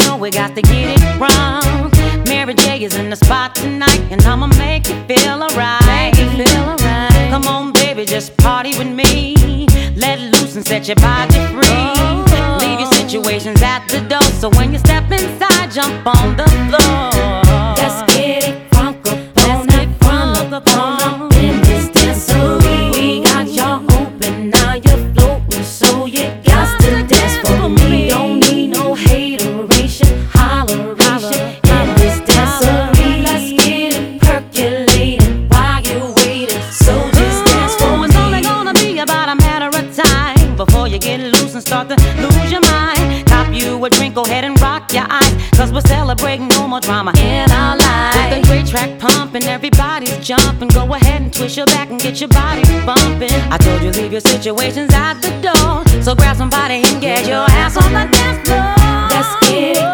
know we got to get it wrong. Mary J is in the spot tonight, and I'ma make you feel alright. Come on, baby, just party with me. Let loose and set your body free. Leave your situations at the door, so when you step inside, jump on the floor. Let's get it crunk up on in this dancery. We got y'all open, now you're floating, so you got to dance for me. Don't need no hateration, holleration in this dancery. Let's get it percolating while you're waiting, so just dance for me. It's only gonna be about a matter of time before you get loose and start to lose your mind. Cop you a drink, go ahead and rock your eyes, cause we're celebrating no more drama in our lives. With a great track pumping, everybody's jumping. Go ahead and twist your back and get your body bumping. I told you leave your situations at the door, so grab somebody and get your ass on the dance floor. Let's get it